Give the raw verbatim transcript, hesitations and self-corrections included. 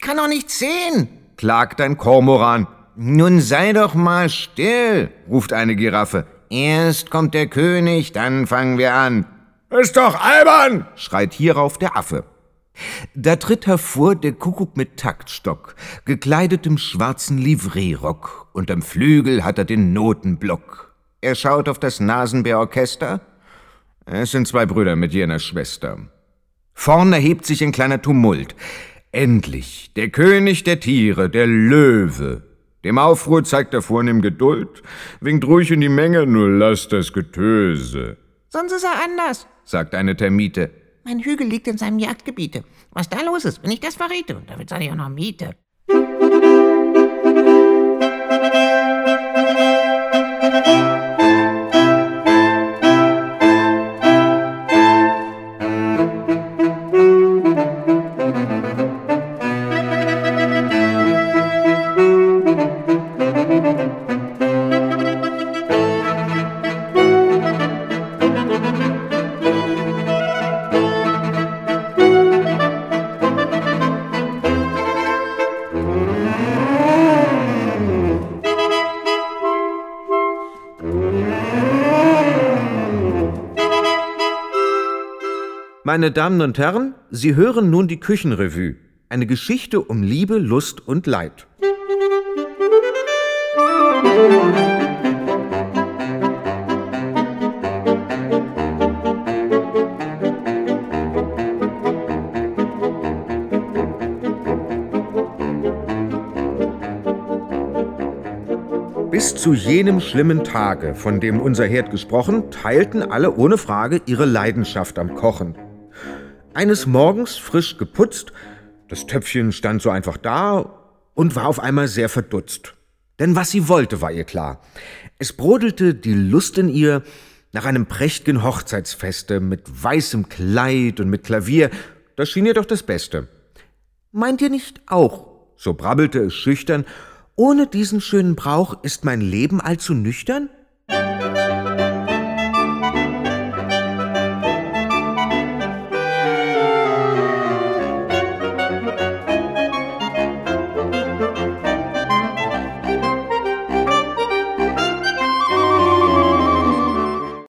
kann doch nichts sehen, klagt ein Kormoran. Nun sei doch mal still, ruft eine Giraffe. Erst kommt der König, dann fangen wir an. Ist doch albern, schreit hierauf der Affe. Da tritt hervor der Kuckuck mit Taktstock, gekleidet im schwarzen Livreerock, und am Flügel hat er den Notenblock. Er schaut auf das Nasenbärorchester. Es sind zwei Brüder mit jener Schwester. Vorn erhebt sich ein kleiner Tumult. Endlich, der König der Tiere, der Löwe. Dem Aufruhr zeigt er vornehm Geduld, winkt ruhig in die Menge, nur lasst das Getöse. Sonst ist er anders, sagt eine Termite. Mein Hügel liegt in seinem Jagdgebiete. Was da los ist, wenn ich das verrate, und damit zahle ich auch noch Miete. Meine Damen und Herren, Sie hören nun die Küchenrevue, eine Geschichte um Liebe, Lust und Leid. Bis zu jenem schlimmen Tage, von dem unser Herd gesprochen, teilten alle ohne Frage ihre Leidenschaft am Kochen. Eines Morgens frisch geputzt, das Töpfchen stand so einfach da und war auf einmal sehr verdutzt. Denn was sie wollte, war ihr klar. Es brodelte die Lust in ihr nach einem prächtigen Hochzeitsfeste mit weißem Kleid und mit Klavier. Das schien ihr doch das Beste. Meint ihr nicht auch, so brabbelte es schüchtern, ohne diesen schönen Brauch ist mein Leben allzu nüchtern?